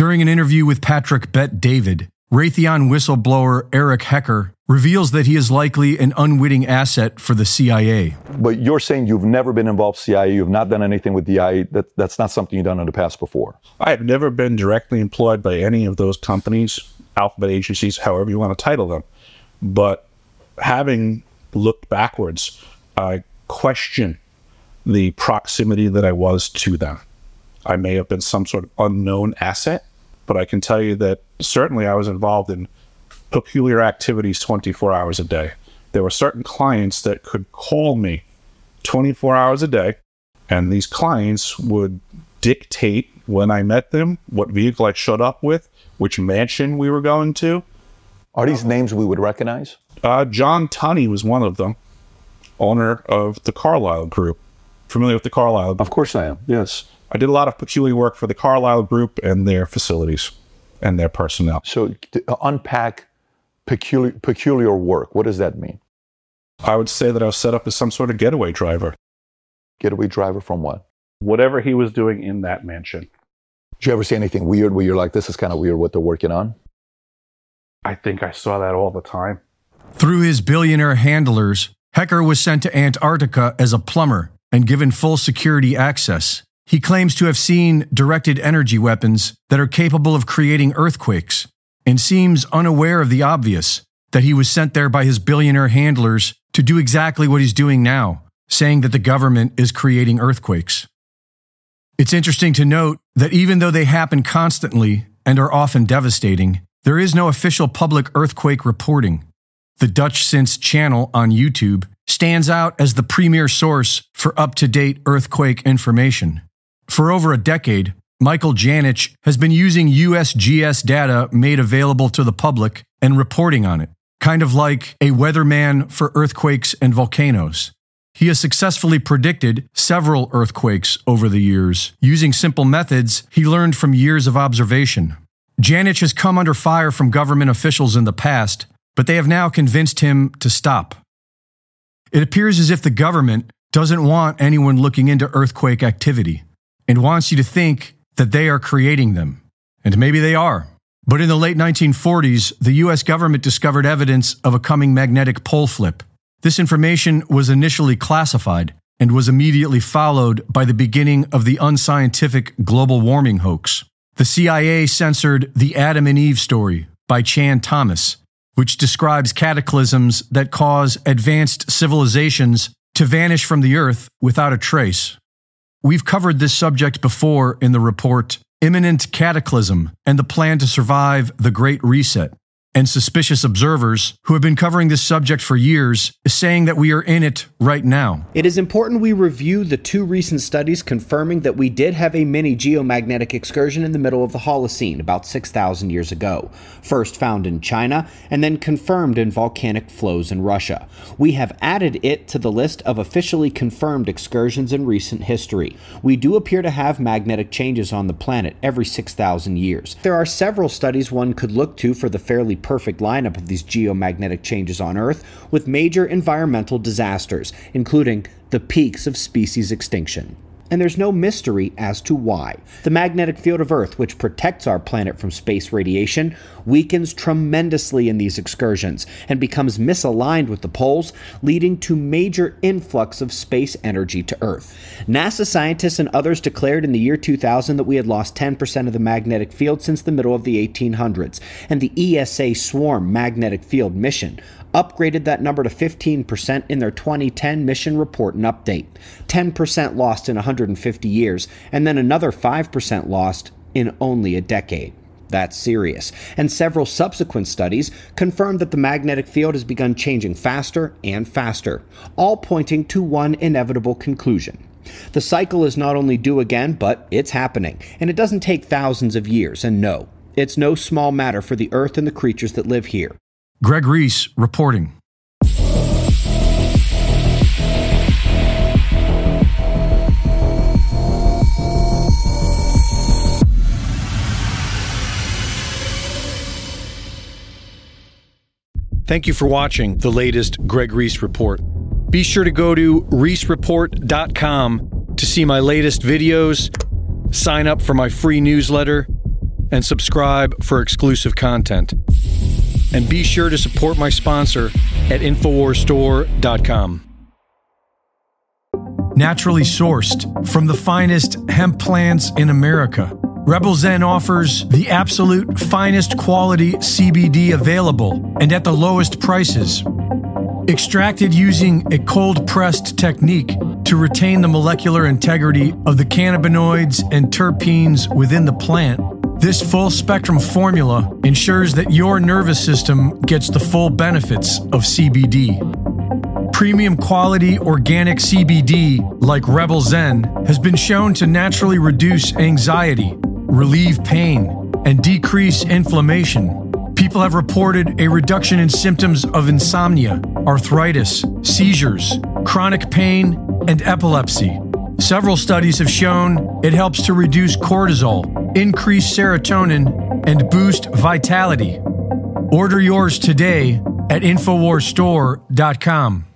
During an interview with Patrick Bet David, Raytheon whistleblower Eric Hecker reveals that he is likely an unwitting asset for the CIA. But you're saying you've never been involved with CIA, you've not done anything with the IA, that's not something you've done in the past before? I have never been directly employed by any of those companies, alphabet agencies, however you want to title them. But having looked backwards, I question the proximity that I was to them. I may have been some sort of unknown asset, but I can tell you that certainly I was involved in peculiar activities 24 hours a day. There were certain clients that could call me 24 hours a day, and these clients would dictate when I met them, what vehicle I showed up with, which mansion we were going to. Are these names we would recognize? John Tunney was one of them, owner of the Carlyle Group. Familiar with the Carlyle Group? Of course I am, yes. I did a lot of peculiar work for the Carlyle Group and their facilities and their personnel. So to unpack peculiar work, what does that mean? I would say that I was set up as some sort of getaway driver. Getaway driver from what? Whatever he was doing in that mansion. Did you ever see anything weird where you're like, this is kind of weird what they're working on? I think I saw that all the time. Through his billionaire handlers, Hecker was sent to Antarctica as a plumber and given full security access. He claims to have seen directed energy weapons that are capable of creating earthquakes, and seems unaware of the obvious, that he was sent there by his billionaire handlers to do exactly what he's doing now, saying that the government is creating earthquakes. It's interesting to note that even though they happen constantly and are often devastating, there is no official public earthquake reporting. The Dutchsinse channel on YouTube stands out as the premier source for up-to-date earthquake information. For over a decade, Michael Janich has been using USGS data made available to the public and reporting on it, kind of like a weatherman for earthquakes and volcanoes. He has successfully predicted several earthquakes over the years, using simple methods he learned from years of observation. Janich has come under fire from government officials in the past, but they have now convinced him to stop. It appears as if the government doesn't want anyone looking into earthquake activity and wants you to think that they are creating them. And maybe they are. But in the late 1940s, the US government discovered evidence of a coming magnetic pole flip. This information was initially classified and was immediately followed by the beginning of the unscientific global warming hoax. The CIA censored The Adam and Eve Story by Chan Thomas, which describes cataclysms that cause advanced civilizations to vanish from the earth without a trace. We've covered this subject before in the report Imminent Cataclysm and the Plan to Survive the Great Reset. And suspicious observers who have been covering this subject for years is saying that we are in it right now. It is important we review the two recent studies confirming that we did have a mini geomagnetic excursion in the middle of the Holocene about 6,000 years ago, first found in China and then confirmed in volcanic flows in Russia. We have added it to the list of officially confirmed excursions in recent history. We do appear to have magnetic changes on the planet every 6,000 years. There are several studies one could look to for the fairly perfect lineup of these geomagnetic changes on Earth, with major environmental disasters, including the peaks of species extinction. And there's no mystery as to why. The magnetic field of Earth, which protects our planet from space radiation, weakens tremendously in these excursions and becomes misaligned with the poles, leading to major influx of space energy to Earth. NASA scientists and others declared in the year 2000 that we had lost 10% of the magnetic field since the middle of the 1800s, and the ESA Swarm magnetic field mission upgraded that number to 15% in their 2010 mission report and update. 10% lost in 150 years, and then another 5% lost in only a decade. That's serious. And several subsequent studies confirmed that the magnetic field has begun changing faster and faster, all pointing to one inevitable conclusion. The cycle is not only due again, but it's happening, and it doesn't take thousands of years, and no, it's no small matter for the Earth and the creatures that live here. Greg Reese reporting. Thank you for watching the latest Greg Reese Report. Be sure to go to reesereport.com to see my latest videos, sign up for my free newsletter, and subscribe for exclusive content. And be sure to support my sponsor at InfoWarsStore.com. Naturally sourced from the finest hemp plants in America, Rebel Zen offers the absolute finest quality CBD available and at the lowest prices. Extracted using a cold-pressed technique to retain the molecular integrity of the cannabinoids and terpenes within the plant, this full-spectrum formula ensures that your nervous system gets the full benefits of CBD. Premium quality organic CBD, like Rebel Zen, has been shown to naturally reduce anxiety, relieve pain, and decrease inflammation. People have reported a reduction in symptoms of insomnia, arthritis, seizures, chronic pain, and epilepsy. Several studies have shown it helps to reduce cortisol, increase serotonin, and boost vitality. Order yours today at InfoWarsStore.com.